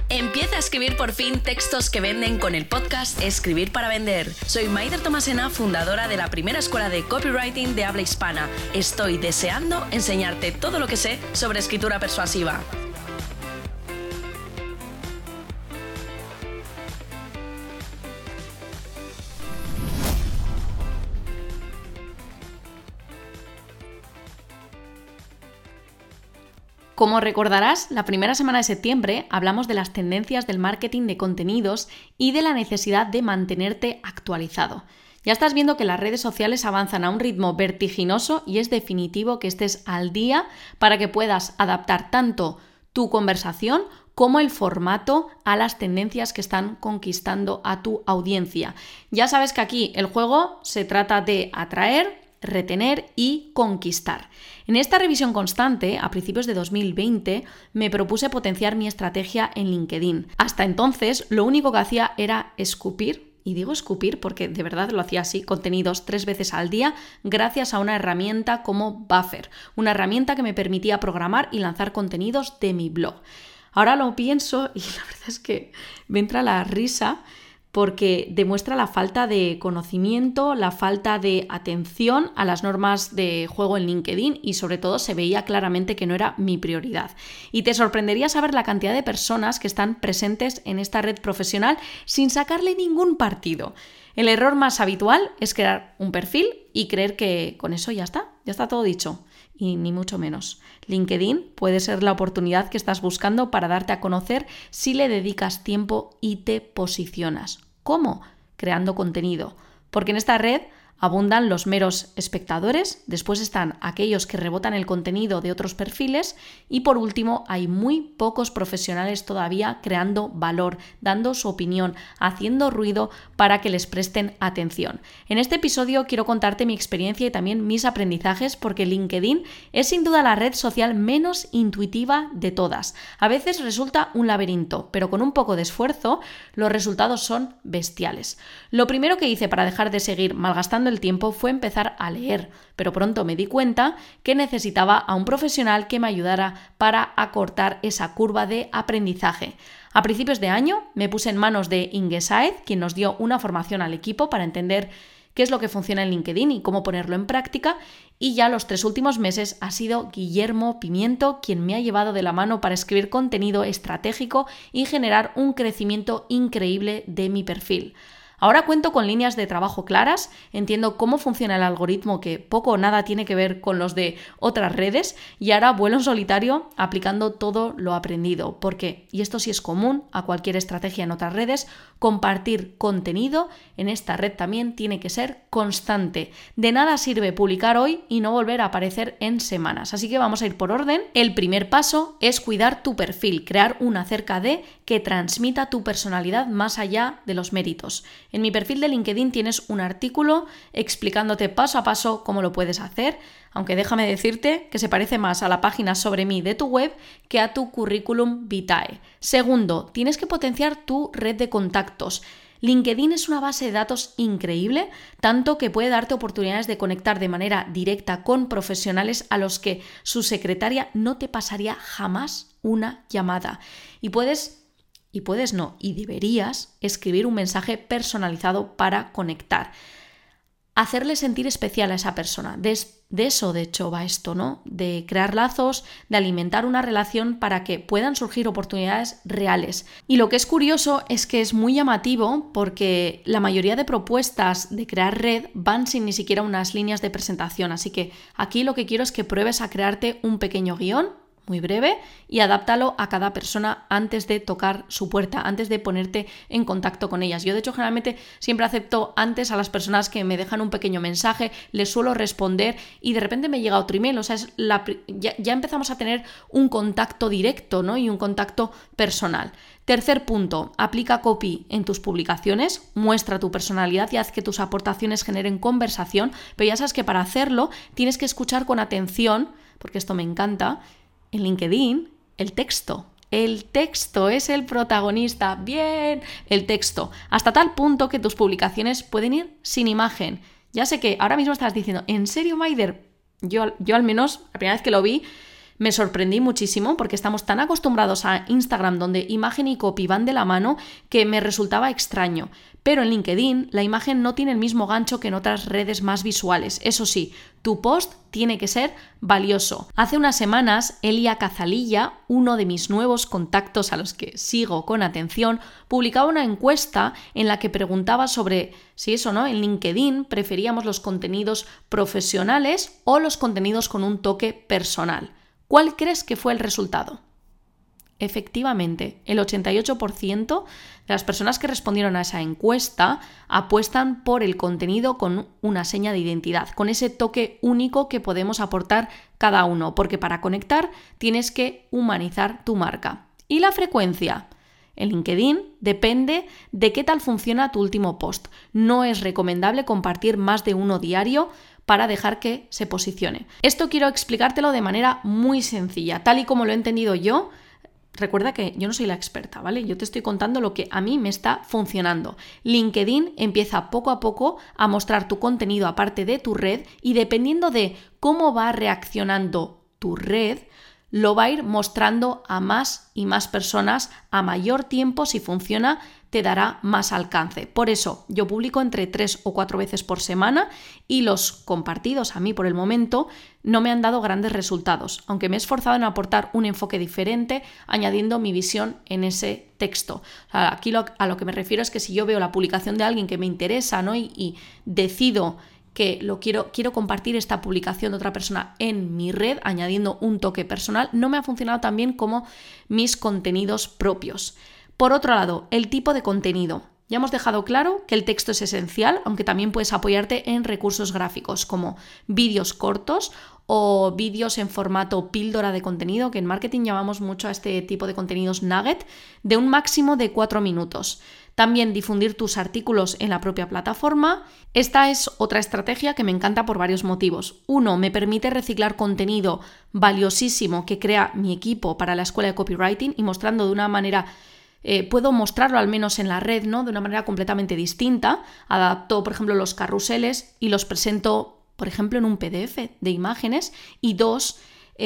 Empieza a escribir por fin textos que venden con el podcast Escribir para Vender. Soy Maider Tomasena, fundadora de la primera escuela de copywriting de habla hispana. Estoy deseando enseñarte todo lo que sé sobre escritura persuasiva. Como recordarás, la primera semana de septiembre hablamos de las tendencias del marketing de contenidos y de la necesidad de mantenerte actualizado. Ya estás viendo que las redes sociales avanzan a un ritmo vertiginoso y es definitivo que estés al día para que puedas adaptar tanto tu conversación como el formato a las tendencias que están conquistando a tu audiencia. Ya sabes que aquí el juego se trata de atraer, retener y conquistar. En esta revisión constante, a principios de 2020, me propuse potenciar mi estrategia en LinkedIn. Hasta entonces, lo único que hacía era escupir, y digo escupir porque de verdad lo hacía así, contenidos 3 veces al día, gracias a una herramienta como Buffer, una herramienta que me permitía programar y lanzar contenidos de mi blog. Ahora lo pienso y la verdad es que me entra la risa, porque demuestra la falta de conocimiento, la falta de atención a las normas de juego en LinkedIn y sobre todo se veía claramente que no era mi prioridad. Y te sorprendería saber la cantidad de personas que están presentes en esta red profesional sin sacarle ningún partido. El error más habitual es crear un perfil y creer que con eso ya está todo dicho. Y ni mucho menos. LinkedIn puede ser la oportunidad que estás buscando para darte a conocer si le dedicas tiempo y te posicionas. ¿Cómo? Creando contenido. Porque en esta red abundan los meros espectadores, después están aquellos que rebotan el contenido de otros perfiles y por último hay muy pocos profesionales todavía creando valor, dando su opinión, haciendo ruido para que les presten atención. En este episodio quiero contarte mi experiencia y también mis aprendizajes porque LinkedIn es sin duda la red social menos intuitiva de todas. A veces resulta un laberinto, pero con un poco de esfuerzo los resultados son bestiales. Lo primero que hice para dejar de seguir malgastando el tiempo fue empezar a leer, pero pronto me di cuenta que necesitaba a un profesional que me ayudara para acortar esa curva de aprendizaje. A principios de año me puse en manos de Inge Saez, quien nos dio una formación al equipo para entender qué es lo que funciona en LinkedIn y cómo ponerlo en práctica, y ya los 3 últimos meses ha sido Guillermo Pimiento quien me ha llevado de la mano para escribir contenido estratégico y generar un crecimiento increíble de mi perfil. Ahora cuento con líneas de trabajo claras, entiendo cómo funciona el algoritmo que poco o nada tiene que ver con los de otras redes y ahora vuelo en solitario aplicando todo lo aprendido. Porque, y esto sí es común a cualquier estrategia en otras redes, compartir contenido en esta red también tiene que ser constante. De nada sirve publicar hoy y no volver a aparecer en semanas. Así que vamos a ir por orden. El primer paso es cuidar tu perfil, crear un acerca de que transmita tu personalidad más allá de los méritos. En mi perfil de LinkedIn tienes un artículo explicándote paso a paso cómo lo puedes hacer, aunque déjame decirte que se parece más a la página sobre mí de tu web que a tu currículum vitae. Segundo, tienes que potenciar tu red de contactos. LinkedIn es una base de datos increíble, tanto que puede darte oportunidades de conectar de manera directa con profesionales a los que su secretaria no te pasaría jamás una llamada. Y deberías escribir un mensaje personalizado para conectar. Hacerle sentir especial a esa persona. De eso, de hecho, va esto, ¿no? De crear lazos, de alimentar una relación para que puedan surgir oportunidades reales. Y lo que es curioso es que es muy llamativo porque la mayoría de propuestas de crear red van sin ni siquiera unas líneas de presentación. Así que aquí lo que quiero es que pruebes a crearte un pequeño guión muy breve y adáptalo a cada persona antes de tocar su puerta, antes de ponerte en contacto con ellas. Yo de hecho generalmente siempre acepto antes a las personas que me dejan un pequeño mensaje, les suelo responder y de repente me llega otro email, o sea, ya empezamos a tener un contacto directo, ¿no? Y un contacto personal. Tercer punto, aplica copy en tus publicaciones, muestra tu personalidad y haz que tus aportaciones generen conversación, pero ya sabes que para hacerlo tienes que escuchar con atención, porque esto me encanta. En LinkedIn, el texto. El texto es el protagonista. Bien, el texto. Hasta tal punto que tus publicaciones pueden ir sin imagen. Ya sé que ahora mismo estás diciendo, ¿en serio, Maider? Yo al menos, la primera vez que lo vi, Me sorprendí muchísimo porque estamos tan acostumbrados a Instagram, donde imagen y copy van de la mano, que me resultaba extraño. Pero en LinkedIn la imagen no tiene el mismo gancho que en otras redes más visuales. Eso sí, tu post tiene que ser valioso. Hace unas semanas, Elia Cazalilla, uno de mis nuevos contactos a los que sigo con atención, publicaba una encuesta en la que preguntaba sobre si eso, ¿no? En LinkedIn preferíamos los contenidos profesionales o los contenidos con un toque personal. ¿Cuál crees que fue el resultado? Efectivamente, el 88% de las personas que respondieron a esa encuesta apuestan por el contenido con una seña de identidad, con ese toque único que podemos aportar cada uno, porque para conectar tienes que humanizar tu marca. ¿Y la frecuencia? En LinkedIn depende de qué tal funciona tu último post. No es recomendable compartir más de uno diario para dejar que se posicione. Esto quiero explicártelo de manera muy sencilla, tal y como lo he entendido yo. Recuerda que yo no soy la experta, ¿vale? Yo te estoy contando lo que a mí me está funcionando. LinkedIn empieza poco a poco a mostrar tu contenido aparte de tu red y dependiendo de cómo va reaccionando tu red, lo va a ir mostrando a más y más personas a mayor tiempo. Si funciona, te dará más alcance. Por eso yo publico entre 3 o 4 veces por semana y los compartidos a mí por el momento no me han dado grandes resultados, aunque me he esforzado en aportar un enfoque diferente añadiendo mi visión en ese texto. O sea, aquí a lo que me refiero es que si yo veo la publicación de alguien que me interesa, ¿no? y decido que quiero compartir esta publicación de otra persona en mi red, añadiendo un toque personal, no me ha funcionado tan bien como mis contenidos propios. Por otro lado, el tipo de contenido. Ya hemos dejado claro que el texto es esencial, aunque también puedes apoyarte en recursos gráficos como vídeos cortos o vídeos en formato píldora de contenido, que en marketing llamamos mucho a este tipo de contenidos nugget, de un máximo de 4 minutos. También difundir tus artículos en la propia plataforma. Esta es otra estrategia que me encanta por varios motivos. Uno, me permite reciclar contenido valiosísimo que crea mi equipo para la escuela de copywriting y mostrando de una manera... puedo mostrarlo al menos en la red, ¿no? De una manera completamente distinta. Adapto, por ejemplo, los carruseles y los presento, por ejemplo, en un PDF de imágenes. Y dos,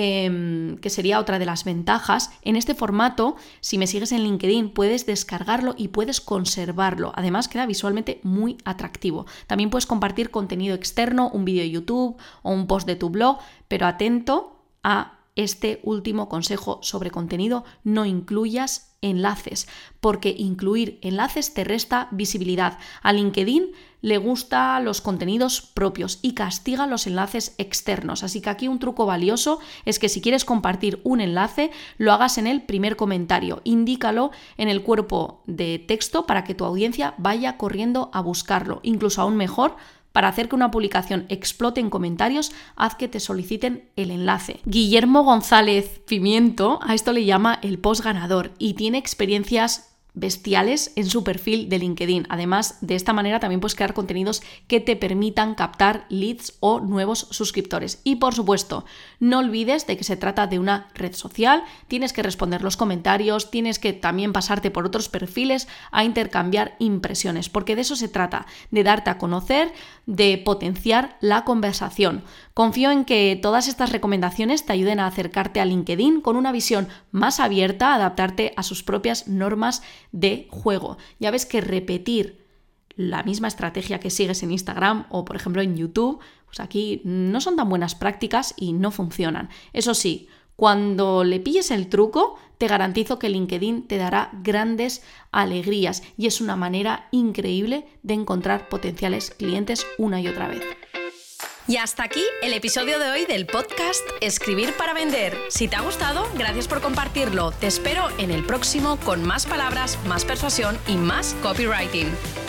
que sería otra de las ventajas, en este formato, si me sigues en LinkedIn, puedes descargarlo y puedes conservarlo. Además, queda visualmente muy atractivo. También puedes compartir contenido externo, un vídeo de YouTube o un post de tu blog, pero atento a este último consejo sobre contenido: no incluyas enlaces, porque incluir enlaces te resta visibilidad. A LinkedIn le gustan los contenidos propios y castiga los enlaces externos. Así que aquí un truco valioso es que si quieres compartir un enlace, lo hagas en el primer comentario. Indícalo en el cuerpo de texto para que tu audiencia vaya corriendo a buscarlo. Incluso aún mejor, para hacer que una publicación explote en comentarios, haz que te soliciten el enlace. Guillermo González Pimiento a esto le llama el post ganador y tiene experiencias bestiales en su perfil de LinkedIn. Además, de esta manera también puedes crear contenidos que te permitan captar leads o nuevos suscriptores. Y por supuesto, no olvides de que se trata de una red social, tienes que responder los comentarios, tienes que también pasarte por otros perfiles a intercambiar impresiones, porque de eso se trata, de darte a conocer, de potenciar la conversación. Confío en que todas estas recomendaciones te ayuden a acercarte a LinkedIn con una visión más abierta, a adaptarte a sus propias normas de juego. Ya ves que repetir la misma estrategia que sigues en Instagram o, por ejemplo, en YouTube, pues aquí no son tan buenas prácticas y no funcionan. Eso sí, cuando le pilles el truco, te garantizo que LinkedIn te dará grandes alegrías y es una manera increíble de encontrar potenciales clientes una y otra vez. Y hasta aquí el episodio de hoy del podcast Escribir para Vender. Si te ha gustado, gracias por compartirlo. Te espero en el próximo con más palabras, más persuasión y más copywriting.